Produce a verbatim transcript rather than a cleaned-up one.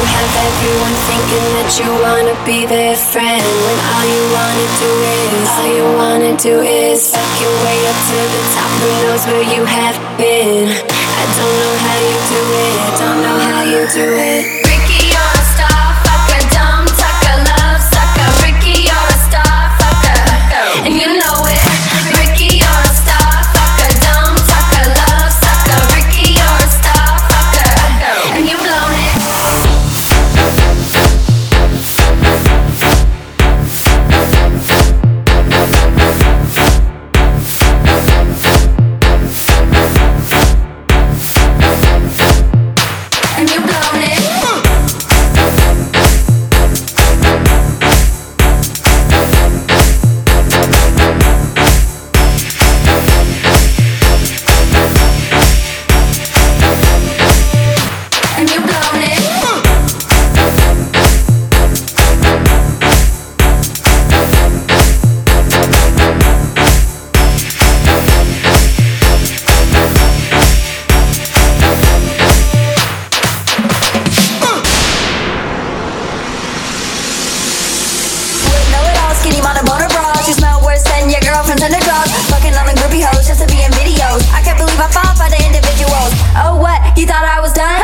have everyone thinking that you wanna be their friend, when all you wanna do is, all you wanna do is suck your way up to the top. Who knows where you have been? I don't know how you do it, don't know how you do it. Ricky, you're a star fucker, dumb tucker, love sucker. Ricky, you're a star fucker, and you know it. Ricky, you're a star fucker, dumb tucker, love sucker. Ricky, you're a star fucker, and you've blown it. And you've blown it. And you've blown it. Know-it-all, skinny mom and boner bras. You smell worse than your girlfriend's underdog. Fucking on the groupie hoes just to be in videos. I can't believe I fall for the individuals. Oh what, you thought I was done?